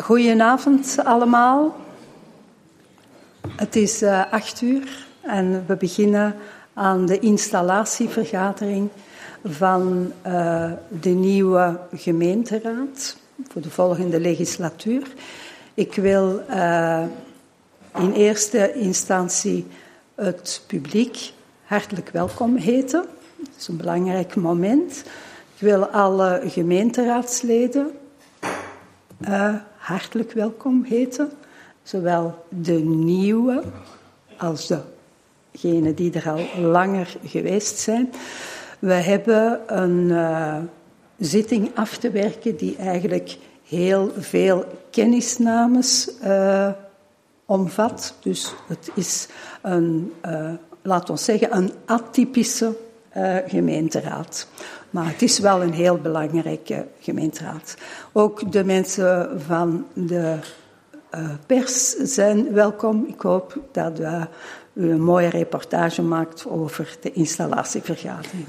Goedenavond allemaal. Het is 8:00 en we beginnen aan de installatievergadering van de nieuwe gemeenteraad voor de volgende legislatuur. Ik wil in eerste instantie het publiek hartelijk welkom heten. Dat is een belangrijk moment. Ik wil alle gemeenteraadsleden hartelijk welkom heten. Zowel de nieuwe als degenen die er al langer geweest zijn. We hebben een zitting af te werken die eigenlijk heel veel kennisnames omvat. Dus het is laten we zeggen, een atypische gemeenteraad. Maar het is wel een heel belangrijke gemeenteraad. Ook de mensen van de pers zijn welkom. Ik hoop dat u een mooie reportage maakt over de installatievergadering.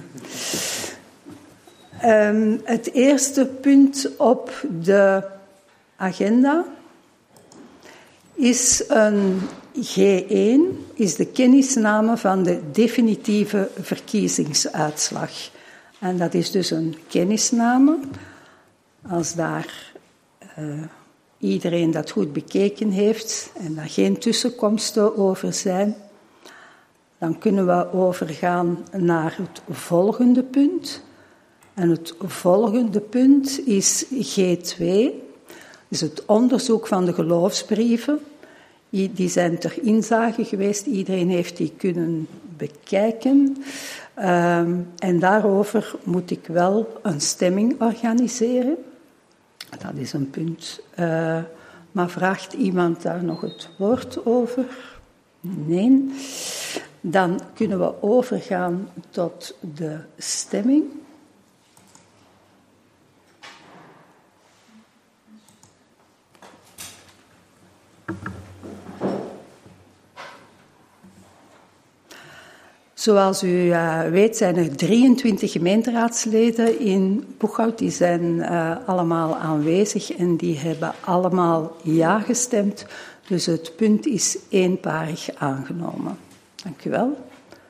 Het eerste punt op de agenda is een G1, is de kennisname van de definitieve verkiezingsuitslag. En dat is dus een kennisname. Als daar iedereen dat goed bekeken heeft en daar geen tussenkomsten over zijn, dan kunnen we overgaan naar het volgende punt. En het volgende punt is G2, dus het onderzoek van de geloofsbrieven. Die zijn ter inzage geweest, iedereen heeft die kunnen bekijken. En daarover moet ik wel een stemming organiseren. Dat is een punt. Maar vraagt iemand daar nog het woord over? Nee. Dan kunnen we overgaan tot de stemming. Zoals u weet zijn er 23 gemeenteraadsleden in Boeghout. Die zijn allemaal aanwezig en die hebben allemaal ja gestemd. Dus het punt is eenparig aangenomen. Dank u wel.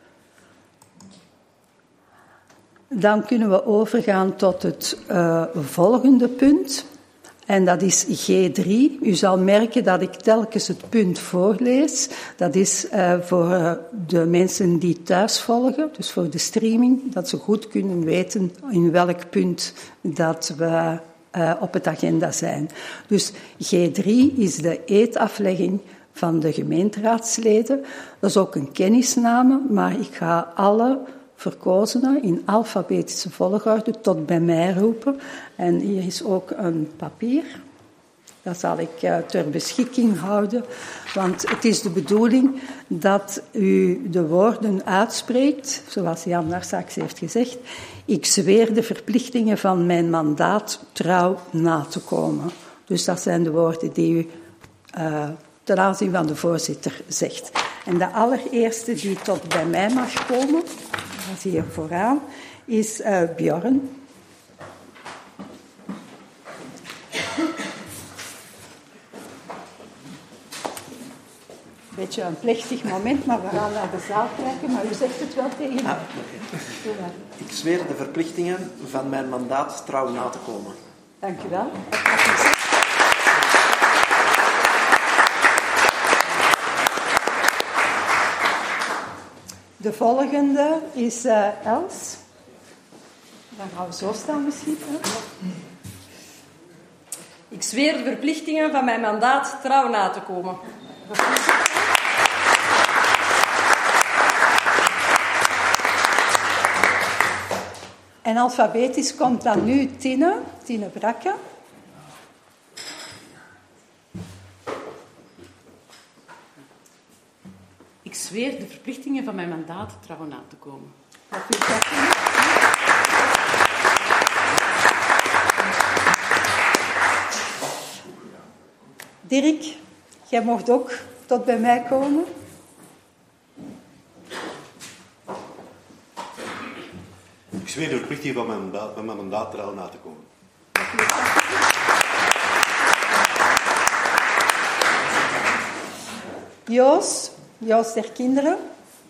Dan kunnen we overgaan tot het volgende punt. En dat is G3. U zal merken dat ik telkens het punt voorlees. Dat is voor de mensen die thuis volgen, dus voor de streaming, dat ze goed kunnen weten in welk punt dat we op het agenda zijn. Dus G3 is de eedaflegging van de gemeenteraadsleden. Dat is ook een kennisname, maar ik ga alle verkozenen in alfabetische volgorde tot bij mij roepen. En hier is ook een papier. Dat zal ik ter beschikking houden. Want het is de bedoeling dat u de woorden uitspreekt, zoals Jan daar straks heeft gezegd. Ik zweer de verplichtingen van mijn mandaat trouw na te komen. Dus dat zijn de woorden die u ten aanzien van de voorzitter zegt. En de allereerste die tot bij mij mag komen, dat is hier vooraan, is Bjorn. Een beetje een plechtig moment, maar we gaan naar de zaal kijken. Maar u zegt het wel tegen me. Ik zweer de verplichtingen van mijn mandaat trouw na te komen. Dank u wel. De volgende is Els. Dan gaan we zo staan misschien. Ik zweer de verplichtingen van mijn mandaat trouw na te komen. En alfabetisch komt dan nu Tine Brakke. Ik zweer de verplichtingen van mijn mandaat trouw na te komen. Dirk, jij mocht ook tot bij mij komen. Ik zweer de verplichting van mijn mandaat trouw na te komen. Joost der Kinderen.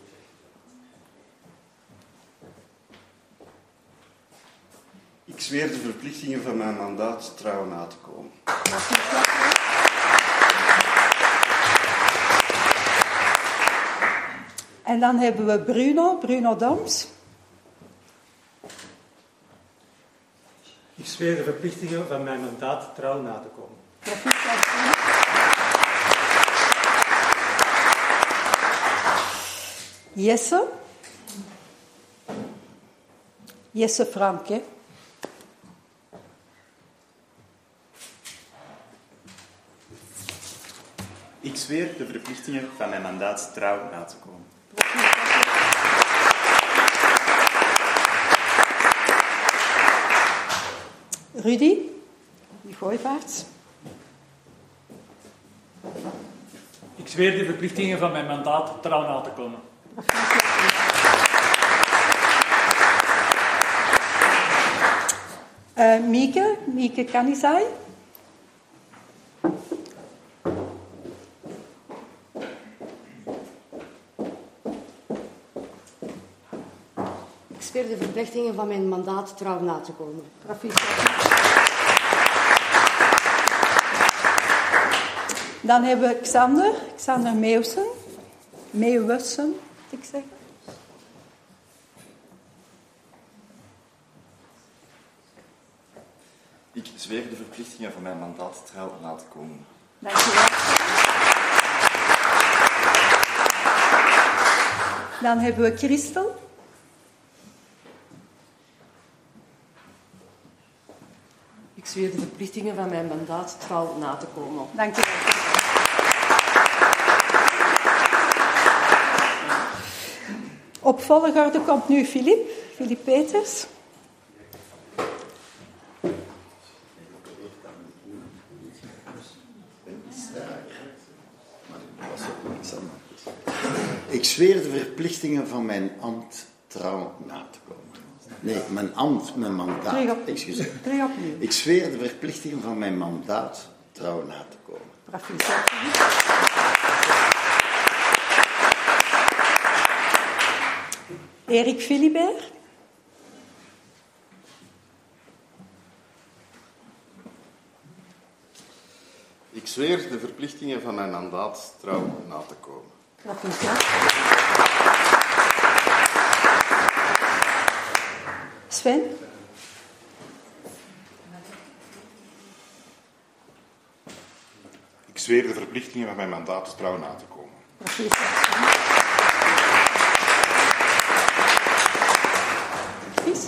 Ik zweer de verplichtingen van mijn mandaat trouw na te komen. En dan hebben we Bruno Dams. Ik zweer de verplichtingen van mijn mandaat trouw na te komen. Jesse Frank, hè. Ik zweer de verplichtingen van mijn mandaat trouw na te komen. Rudy Gooivaerts. Ik zweer de verplichtingen van mijn mandaat trouw na te komen. Mieke Kanizai. Ik zweer de verplichtingen van mijn mandaat trouw na te komen. Dan hebben we Xander Meeuwsen, moet ik zeggen. Ik zweer de verplichtingen van mijn mandaat trouw na te komen. Dankjewel. Dan hebben we Christel. Ik zweer de verplichtingen van mijn mandaat trouw na te komen. Dankjewel. Op volgorde komt nu Filip Peters. Ik zweer de verplichtingen van mijn ambt trouw na te komen. Nee, mijn mandaat. Excuseer. Terug opnieuw. Ik zweer de verplichtingen van mijn mandaat trouw na te komen. Erik Philibert. Ik zweer de verplichtingen van mijn mandaat trouw na te komen. Sven. Ik zweer de verplichtingen van mijn mandaat trouw na te komen. Chris.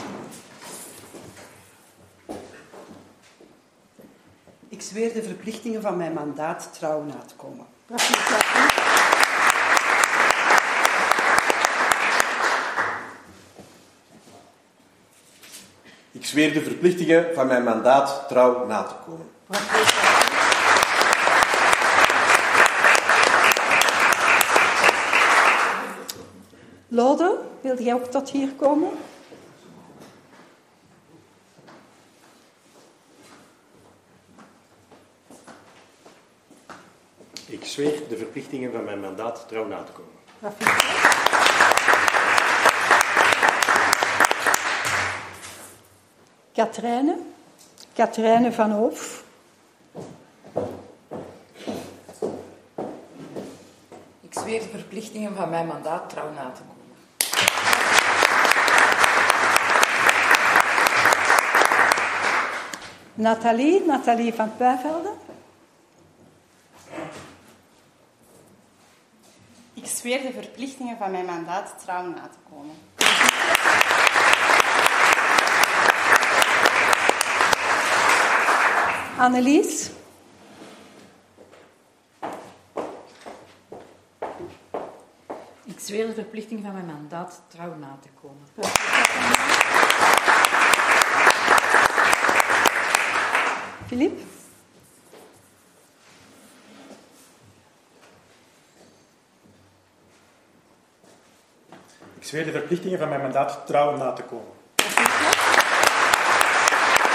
Ik zweer de verplichtingen van mijn mandaat trouw na te komen. Ik zweer de verplichtingen van mijn mandaat trouw na te komen. Lode, wil jij ook tot hier komen? Ik zweer de verplichtingen van mijn mandaat trouw na te komen. Katrijne van Hoof. Ik zweer de verplichtingen van mijn mandaat trouw na te komen. Nathalie van Puivelde. Ik zweer de verplichtingen van mijn mandaat trouw na te komen. Annelies. Ik zweer de verplichtingen van mijn mandaat trouw na te komen. Filip. Ik zweer de verplichtingen van mijn mandaat trouw na te komen.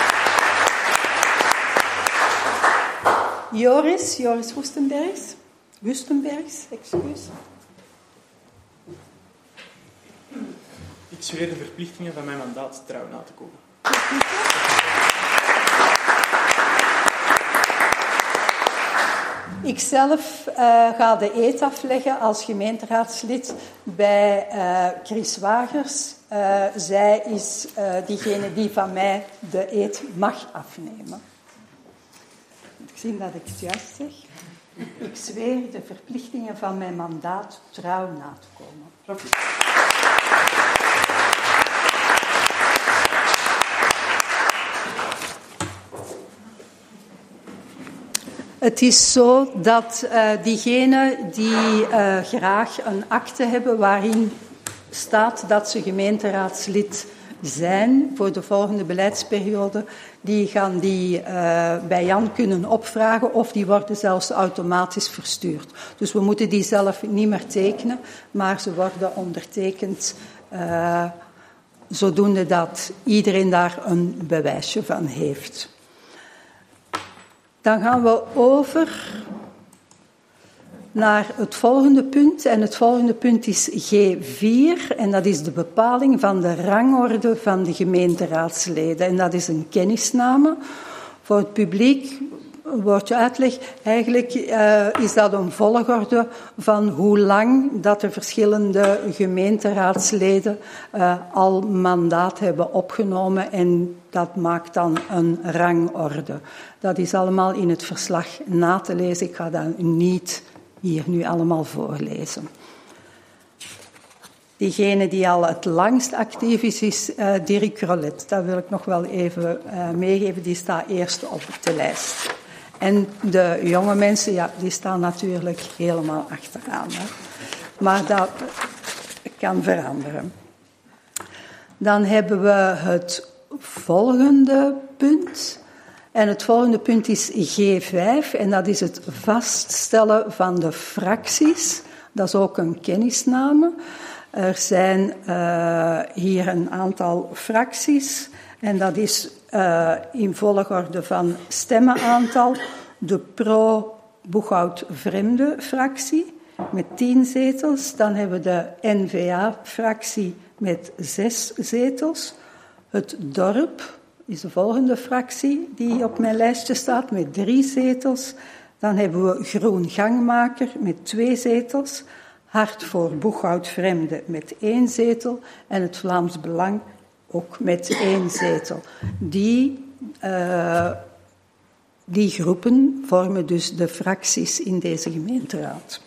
Joris Roestenbergs. Wustenbergs, excuus. Ik zweer de verplichtingen van mijn mandaat trouw na te komen. Ikzelf ga de eed afleggen als gemeenteraadslid bij Chris Wagers. Zij is diegene die van mij de eed mag afnemen. Ik zie dat ik het juist zeg. Ik zweer de verplichtingen van mijn mandaat trouw na te komen. Het is zo dat diegenen die graag een akte hebben waarin staat dat ze gemeenteraadslid zijn voor de volgende beleidsperiode, die gaan die bij Jan kunnen opvragen of die worden zelfs automatisch verstuurd. Dus we moeten die zelf niet meer tekenen, maar ze worden ondertekend zodoende dat iedereen daar een bewijsje van heeft. Dan gaan we over naar het volgende punt. En het volgende punt is G4. En dat is de bepaling van de rangorde van de gemeenteraadsleden. En dat is een kennisname. Voor het publiek, een woordje uitleg. Eigenlijk is dat een volgorde van hoe lang dat de verschillende gemeenteraadsleden al mandaat hebben opgenomen. En dat maakt dan een rangorde. Dat is allemaal in het verslag na te lezen. Ik ga dat niet hier nu allemaal voorlezen. Diegene die al het langst actief is Dirk Rollet. Dat wil ik nog wel even meegeven. Die staat eerst op de lijst. En de jonge mensen, ja, die staan natuurlijk helemaal achteraan. Hè. Maar dat kan veranderen. Dan hebben we het volgende punt. En het volgende punt is G5. En dat is het vaststellen van de fracties. Dat is ook een kennisname. Er zijn hier een aantal fracties. En dat is in volgorde van stemmenaantal de pro-Boeghout-Vreemde fractie met 10 zetels. Dan hebben we de N-VA-fractie met 6 zetels. Het dorp is de volgende fractie die op mijn lijstje staat met 3 zetels. Dan hebben we Groen Gangmaker met 2 zetels. Hart voor Boeghout-Vreemde met 1 zetel. En het Vlaams Belang ook met 1 zetel. Die groepen vormen dus de fracties in deze gemeenteraad.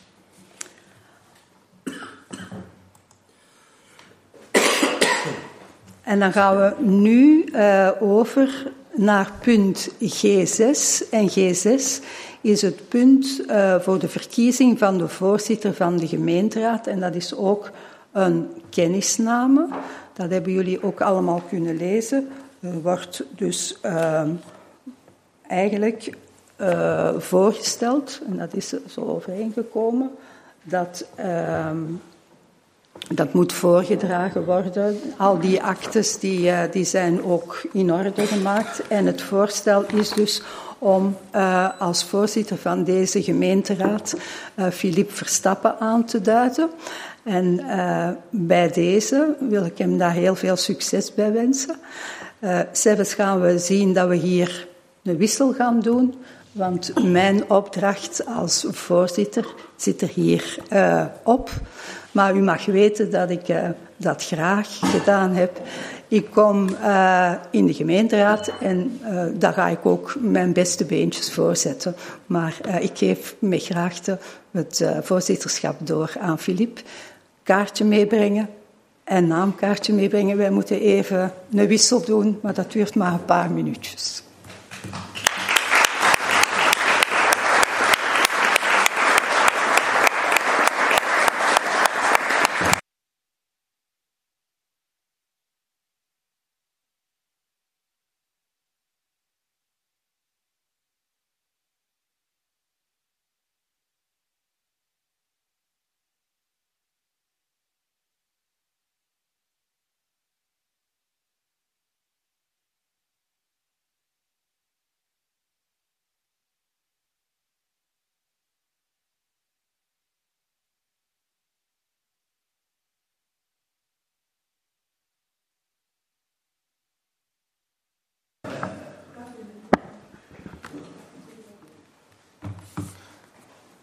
En dan gaan we nu over naar punt G6. En G6 is het punt voor de verkiezing van de voorzitter van de gemeenteraad. En dat is ook een kennisname. Dat hebben jullie ook allemaal kunnen lezen. Er wordt dus eigenlijk voorgesteld, en dat is zo overeengekomen, dat moet voorgedragen worden. Al die actes die zijn ook in orde gemaakt. En het voorstel is dus om als voorzitter van deze gemeenteraad Philippe Verstappen aan te duiden. En bij deze wil ik hem daar heel veel succes bij wensen. Zelfs gaan we zien dat we hier een wissel gaan doen. Want mijn opdracht als voorzitter zit er hier op. Maar u mag weten dat ik dat graag gedaan heb. Ik kom in de gemeenteraad en daar ga ik ook mijn beste beentjes voor zetten. Maar ik geef met graagte het voorzitterschap door aan Philippe. Kaartje meebrengen en naamkaartje meebrengen. Wij moeten even een wissel doen, maar dat duurt maar een paar minuutjes.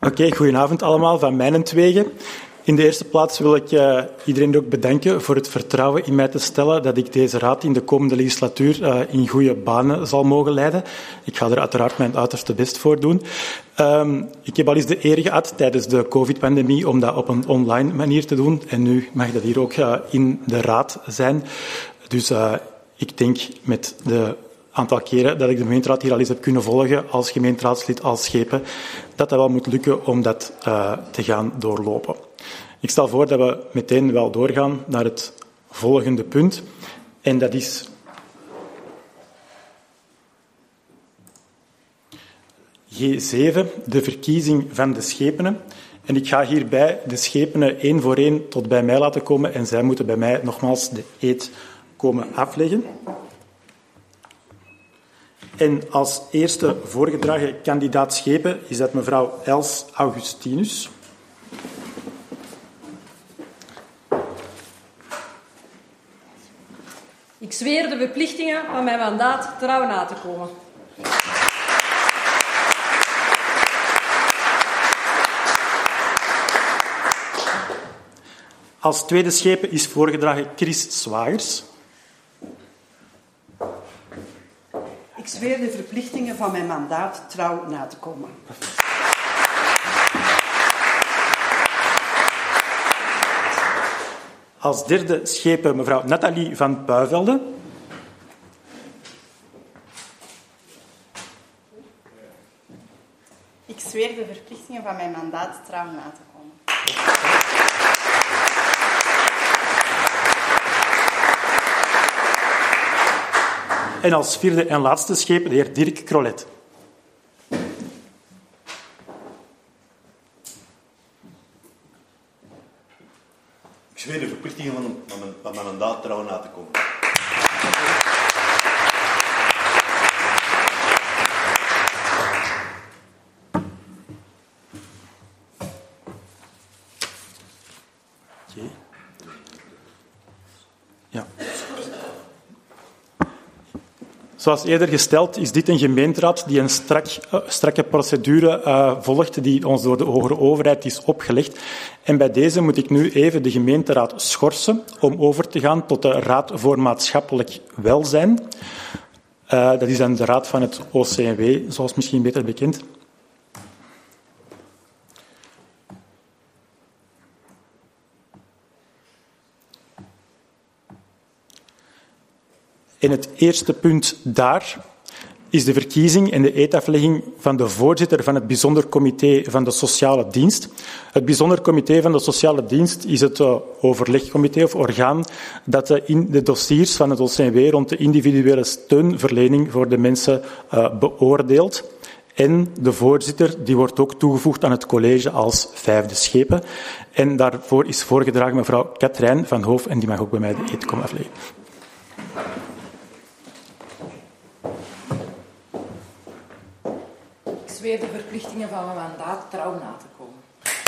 Oké, goedenavond allemaal van mijnentwege. In de eerste plaats wil ik iedereen ook bedanken voor het vertrouwen in mij te stellen dat ik deze raad in de komende legislatuur in goede banen zal mogen leiden. Ik ga er uiteraard mijn uiterste best voor doen. Ik heb al eens de eer gehad tijdens de COVID-pandemie om dat op een online manier te doen. En nu mag dat hier ook in de raad zijn. Dus ik denk met de aantal keren dat ik de gemeenteraad hier al eens heb kunnen volgen als gemeenteraadslid, als schepen, dat wel moet lukken om dat te gaan doorlopen. Ik stel voor dat we meteen wel doorgaan naar het volgende punt. En dat is G7, de verkiezing van de schepenen. En ik ga hierbij de schepenen één voor één tot bij mij laten komen en zij moeten bij mij nogmaals de eed komen afleggen. En als eerste voorgedragen kandidaat schepen is dat mevrouw Els Augustinus. Ik zweer de verplichtingen van mijn mandaat trouw na te komen. Als tweede schepen is voorgedragen Chris Zwagers. Ik zweer de verplichtingen van mijn mandaat trouw na te komen. Als derde schepen mevrouw Nathalie van Puivelde. Ik zweer de verplichtingen van mijn mandaat trouw na te komen. En als vierde en laatste schepen de heer Dirk Crolet. Ik zweer de verplichtingen van mijn mandaat trouw na te komen. Okay. Ja. Zoals eerder gesteld is dit een gemeenteraad die een strakke procedure volgt die ons door de hogere overheid is opgelegd. En bij deze moet ik nu even de gemeenteraad schorsen om over te gaan tot de Raad voor Maatschappelijk Welzijn. Dat is dan de raad van het OCMW, zoals misschien beter bekend. En het eerste punt daar is de verkiezing en de eedaflegging van de voorzitter van het bijzonder comité van de sociale dienst. Het bijzonder comité van de sociale dienst is het overlegcomité of orgaan dat in de dossiers van het OCMW rond de individuele steunverlening voor de mensen beoordeelt. En de voorzitter die wordt ook toegevoegd aan het college als vijfde schepen. En daarvoor is voorgedragen mevrouw Katrijn van Hoof en die mag ook bij mij de eed komen afleggen. Ik zweer de verplichtingen van mijn mandaat trouw na te komen.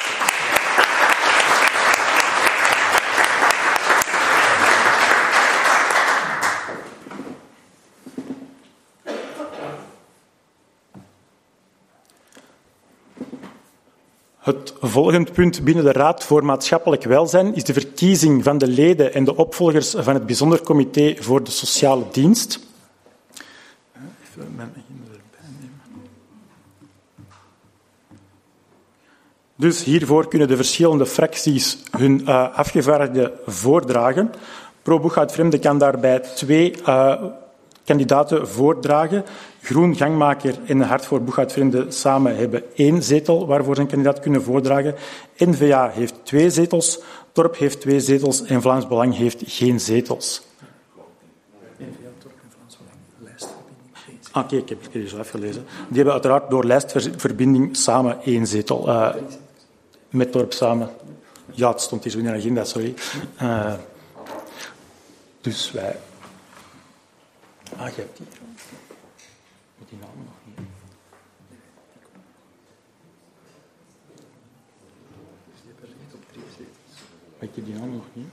Het volgende punt binnen de Raad voor Maatschappelijk Welzijn is de verkiezing van de leden en de opvolgers van het bijzonder comité voor de sociale dienst. Even mijn agenda erbij nemen. Dus hiervoor kunnen de verschillende fracties hun afgevaardigden voordragen. Pro Boeghout Vreemde kan daarbij 2 kandidaten voordragen. Groen Gangmaker en Hart voor Boeghout Vreemde samen hebben 1 zetel waarvoor ze een kandidaat kunnen voordragen. N-VA heeft 2 zetels, Torp heeft 2 zetels en Vlaams Belang heeft geen zetels. Oké, ik heb het hier zo afgelezen. Die hebben uiteraard door lijstverbinding samen 1 zetel. Met Torp samen. Ja, het stond hier zo in de agenda, sorry. Dus wij... je hebt die. Met die naam nog niet. Maar ik heb die naam nog niet.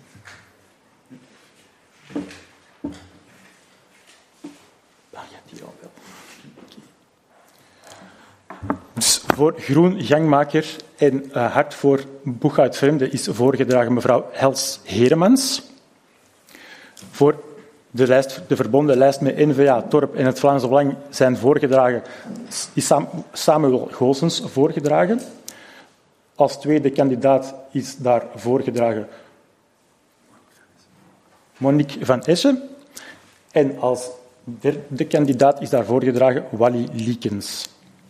Je hebt die al wel. Dus Voor Groen Gangmaker en Hart voor Boeghout Vreemde is voorgedragen mevrouw Els Heremans. Voor de verbonden lijst met N-VA, Torp en het Vlaams Belang zijn voorgedragen, is Samuel Goossens voorgedragen. Als tweede kandidaat is daar voorgedragen Monique van Eschen. En als derde kandidaat is daar voorgedragen Wally Liekens.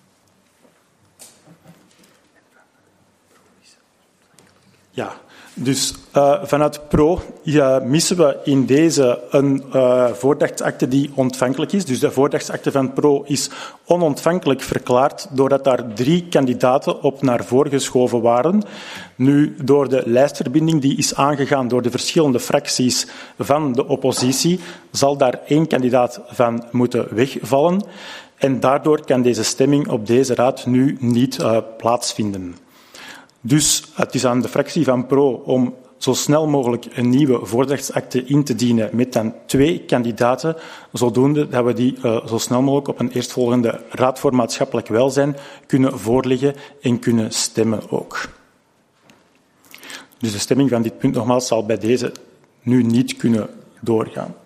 Ja, dus vanuit PRO missen we in deze een voordrachtsakte die ontvankelijk is. Dus de voordrachtsakte van PRO is onontvankelijk verklaard doordat daar 3 kandidaten op naar voren geschoven waren. Nu, door de lijstverbinding die is aangegaan door de verschillende fracties van de oppositie, zal daar 1 kandidaat van moeten wegvallen. En daardoor kan deze stemming op deze raad nu niet plaatsvinden. Dus het is aan de fractie van PRO om zo snel mogelijk een nieuwe voordrachtsakte in te dienen met dan 2 kandidaten, zodoende dat we die zo snel mogelijk op een eerstvolgende Raad voor Maatschappelijk Welzijn kunnen voorleggen en kunnen stemmen ook. Dus de stemming van dit punt nogmaals zal bij deze nu niet kunnen doorgaan.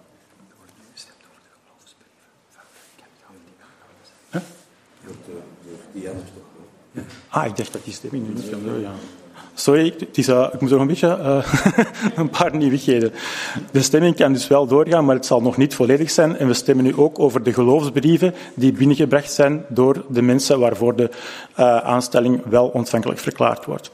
Ik dacht dat die stemming nu niet kan doorgaan. Sorry, ik moet nog een beetje een paar nieuwigheden. De stemming kan dus wel doorgaan, maar het zal nog niet volledig zijn. En we stemmen nu ook over de geloofsbrieven die binnengebracht zijn door de mensen waarvoor de aanstelling wel ontvankelijk verklaard wordt.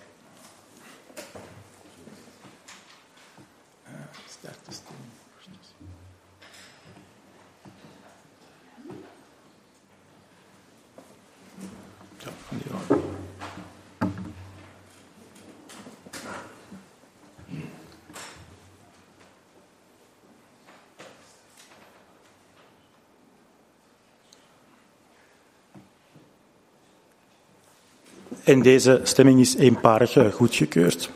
En deze stemming is eenparig goedgekeurd.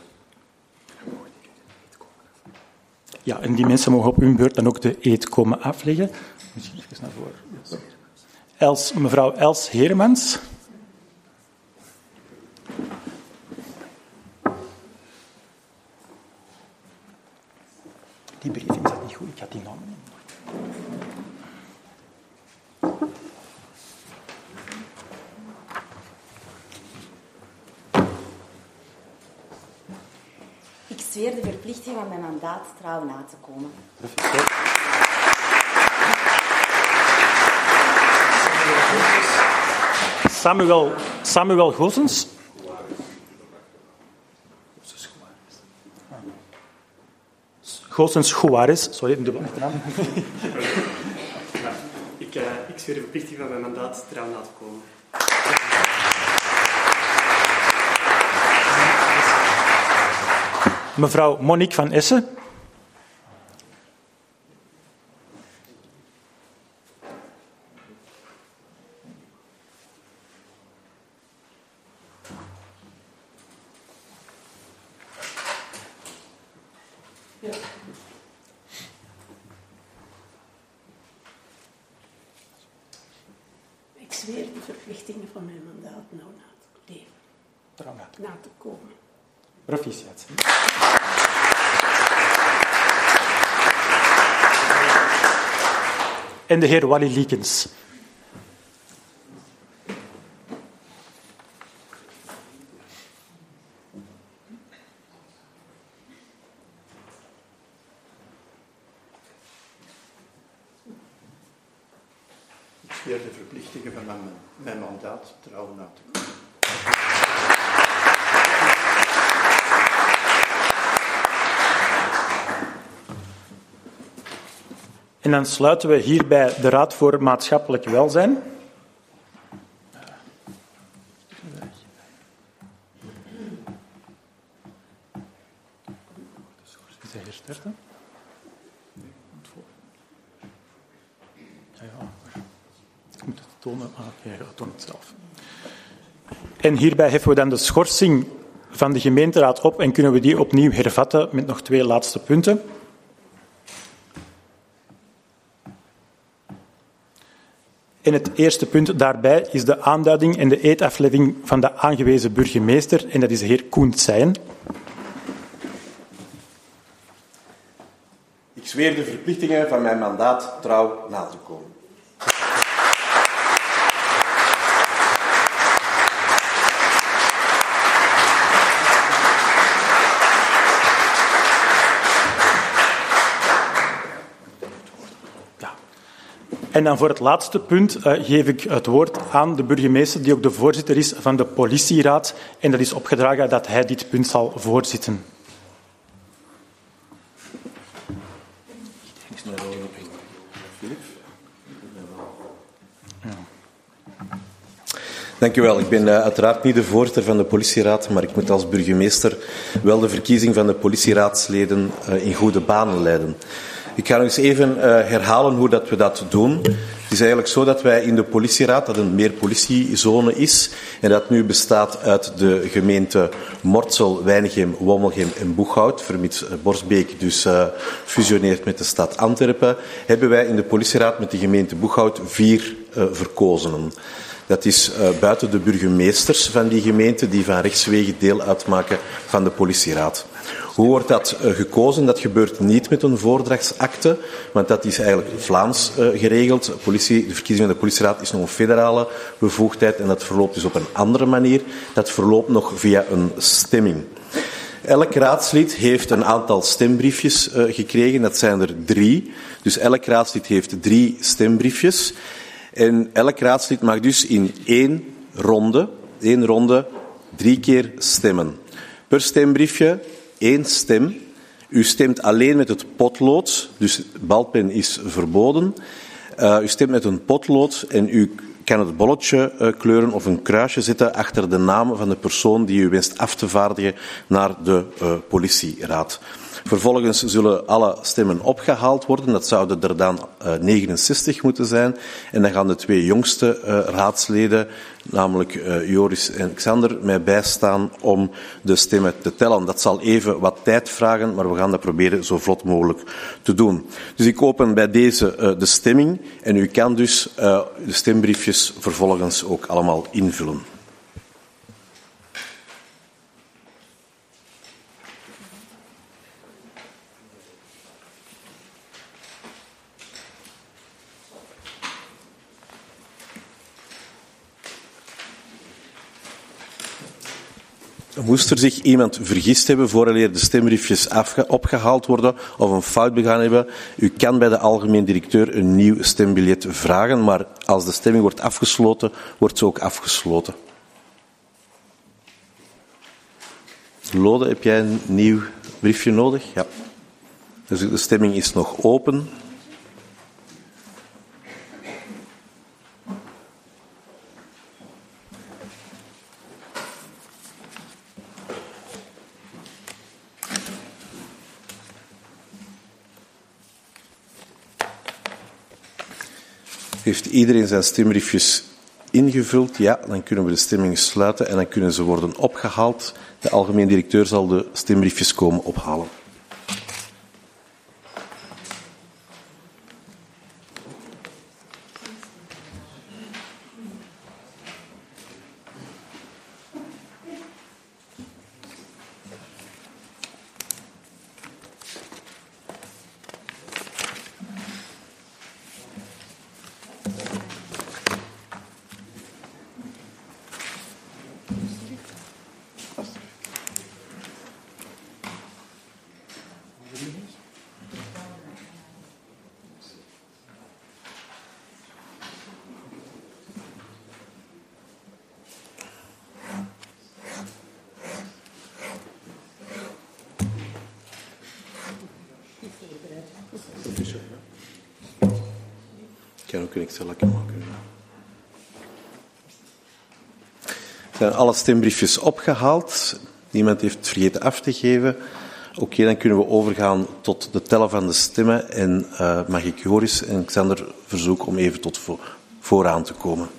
Ja, en die mensen mogen op hun beurt dan ook de eed komen afleggen. Misschien even naar voren. Mevrouw Els Heremans. Die briefing zat niet goed, ik had die naam niet. Ik zweer de verplichting van mijn mandaat trouw na te komen. Samuel Goossens. Goossens Juarez, sorry, een dubbel achternaam. Ik zweer de verplichting van mijn mandaat trouw na te komen. Mevrouw Monique van Essen. Ja. Ik zweer de verplichtingen van mijn mandaat nou na te leven. Na te komen. Proficiat. En de heer Wally Liekens. Ik zweer de verplichtingen van mijn mandaat trouw na te komen. En dan sluiten we hierbij de Raad voor Maatschappelijk Welzijn. Is hij gestart? Ik moet het tonen. Oké, hij toont het zelf. En hierbij heffen we dan de schorsing van de gemeenteraad op en kunnen we die opnieuw hervatten met nog 2 laatste punten. En het eerste punt daarbij is de aanduiding en de eedaflegging van de aangewezen burgemeester, en dat is de heer Koen Tseyen. Ik zweer de verplichtingen van mijn mandaat trouw na te komen. En dan voor het laatste punt geef ik het woord aan de burgemeester, die ook de voorzitter is van de politieraad. En dat is opgedragen dat hij dit punt zal voorzitten. Dank u wel. Ik ben uiteraard niet de voorzitter van de politieraad, maar ik moet als burgemeester wel de verkiezing van de politieraadsleden in goede banen leiden. Ik ga nog eens even herhalen hoe dat we dat doen. Het is eigenlijk zo dat wij in de politieraad, dat een meer politiezone is, en dat nu bestaat uit de gemeente Mortsel, Weinigem, Wommelgem en Boeghout, vermits Borsbeek dus fusioneert met de stad Antwerpen, hebben wij in de politieraad met de gemeente Boeghout 4 verkozenen. Dat is buiten de burgemeesters van die gemeente die van rechtswege deel uitmaken van de politieraad. Hoe wordt dat gekozen? Dat gebeurt niet met een voordragsakte, want dat is eigenlijk Vlaams geregeld. De verkiezing van de politieraad is nog een federale bevoegdheid en dat verloopt dus op een andere manier. Dat verloopt nog via een stemming. Elk raadslid heeft een aantal stembriefjes gekregen, dat zijn er 3. Dus elk raadslid heeft 3 stembriefjes. En elk raadslid mag dus in één ronde 3 keer stemmen. Per stembriefje 1 stem. U stemt alleen met het potlood, dus balpen is verboden. U stemt met een potlood en u kan het bolletje kleuren of een kruisje zetten achter de naam van de persoon die u wenst af te vaardigen naar de politieraad. Vervolgens zullen alle stemmen opgehaald worden. Dat zouden er dan 69 moeten zijn. En dan gaan de 2 jongste raadsleden, namelijk Joris en Xander, mij bijstaan om de stemmen te tellen. Dat zal even wat tijd vragen, maar we gaan dat proberen zo vlot mogelijk te doen. Dus ik open bij deze de stemming en u kan dus de stembriefjes vervolgens ook allemaal invullen. Moest er zich iemand vergist hebben vooraleer de stembriefjes opgehaald worden of een fout begaan hebben, u kan bij de algemeen directeur een nieuw stembiljet vragen, maar als de stemming wordt afgesloten, wordt ze ook afgesloten. Lode, heb jij een nieuw briefje nodig? Ja. Dus de stemming is nog open. Heeft iedereen zijn stembriefjes ingevuld? Ja, dan kunnen we de stemming sluiten en dan kunnen ze worden opgehaald. De algemeen directeur zal de stembriefjes komen ophalen. Ik kan ook een Excel-lakje maken. Zijn alle stembriefjes opgehaald? Niemand heeft het vergeten af te geven. Oké, dan kunnen we overgaan tot de tellen van de stemmen. En mag ik Joris en Xander verzoeken om even tot vooraan te komen.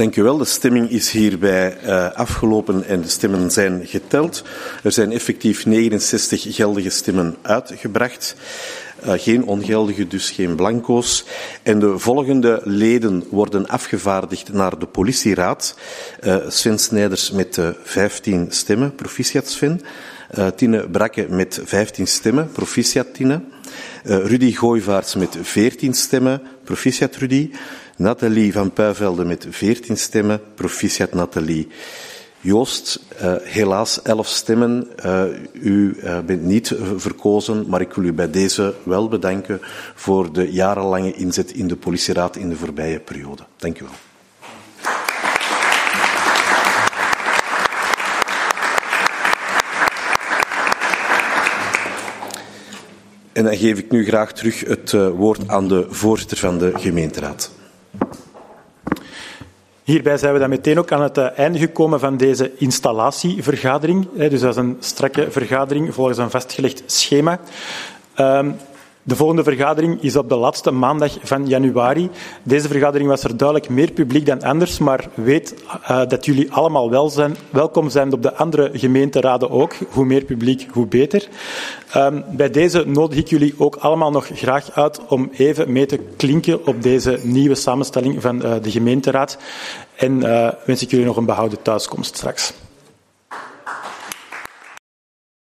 Dank u wel. De stemming is hierbij afgelopen en de stemmen zijn geteld. Er zijn effectief 69 geldige stemmen uitgebracht. Geen ongeldige, dus geen blanco's. En de volgende leden worden afgevaardigd naar de politieraad. Sven Snijders met 15 stemmen, proficiat Sven. Tine Brakke met 15 stemmen, proficiat Tine. Rudy Gooivaerts met 14 stemmen, proficiat Rudy. Nathalie van Puivelde met 14 stemmen, proficiat Nathalie. Joost, helaas 11 stemmen. U bent niet verkozen, maar ik wil u bij deze wel bedanken voor de jarenlange inzet in de politieraad in de voorbije periode. Dank u wel. En dan geef ik nu graag terug het woord aan de voorzitter van de gemeenteraad. Hierbij zijn we dan meteen ook aan het einde gekomen van deze installatievergadering. Dus dat is een strakke vergadering volgens een vastgelegd schema. De volgende vergadering is op de laatste maandag van januari. Deze vergadering was er duidelijk meer publiek dan anders, maar weet dat jullie allemaal welkom zijn op de andere gemeenteraden ook. Hoe meer publiek, hoe beter. Bij deze nodig ik jullie ook allemaal nog graag uit om even mee te klinken op deze nieuwe samenstelling van de gemeenteraad. En wens ik jullie nog een behouden thuiskomst straks.